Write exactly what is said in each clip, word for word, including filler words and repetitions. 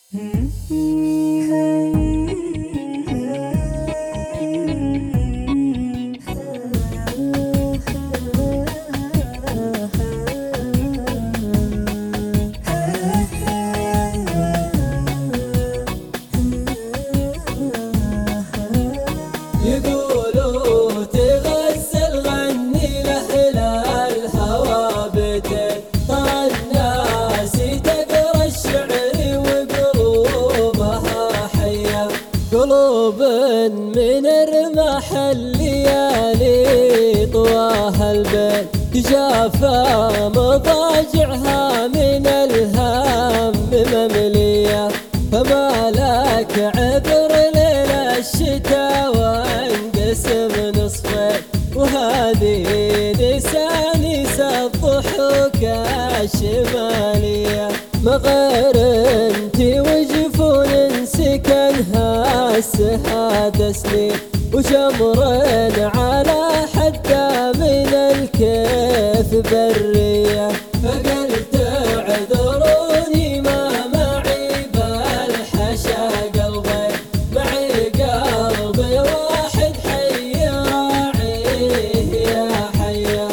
يقولوا تغزل غني لأهل الهوى بيتك، ترى الناس تقرا الشعر وقلوبها حية، قلوب من الرمح الليالي طواها البيت، تجافى مضاجعها من الهم مملية، فما لك عذر ليل الشتاء وانقسم نصفين، وهذه نسانيس الضحوك الشمالية، مغير انتي وجفون سكنها السهاد سنين، وشمر على حدا من الكيف برية، فقلت اعذروني ما معي بالحشا قلبي، معي قلبي واحد حي راعيه يا حيا.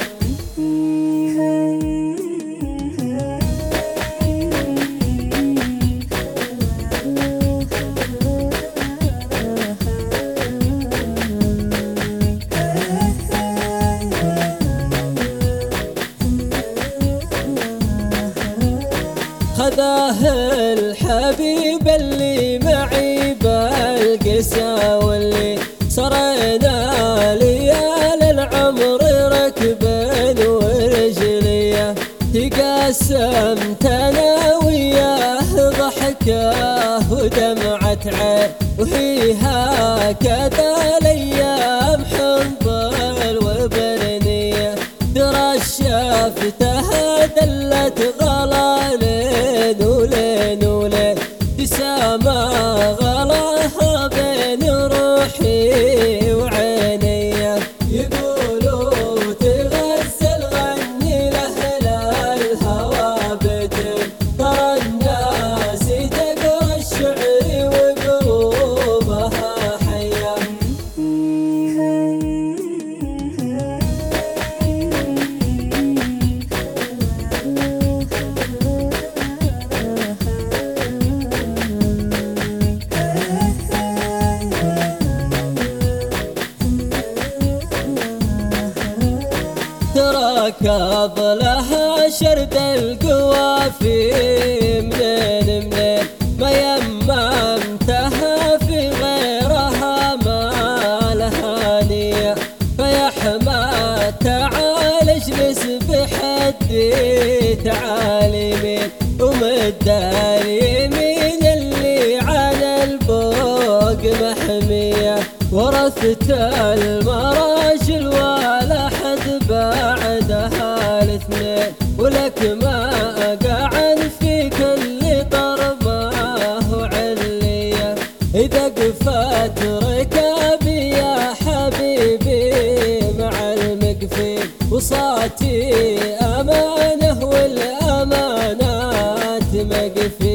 خذاه الحبيب اللي معي بالقسا، واللي سرينا ليال العمر ركبين ورجليه، تقاسمت انا وياه ضحكه ودمعة عين، وهي هكذا الايام حنظل وبرنيه، ترشفتها دلت غلالين ولين ولين، تسامى غلاها بين روحي وعيني، يقولوا تغزل غني لأهل الهوى بيتك، ترى الناس تقرا الشعر وقلوبها حية. تركض لها شرد القوافي منين منين، ما يممتها في غيرها ما لها نية، فيا حما تعال اجلس بحدي تعال يمين، ومد اليمين اللي على الفوق محمية، ورثت المراجل ولا حد بعدها الاثنين، ولك ما قعن في كل ضربه علية، إذا قفت ركابي يا حبيبي مع المقفين، وصاتي أمانة والأمانات مقفين.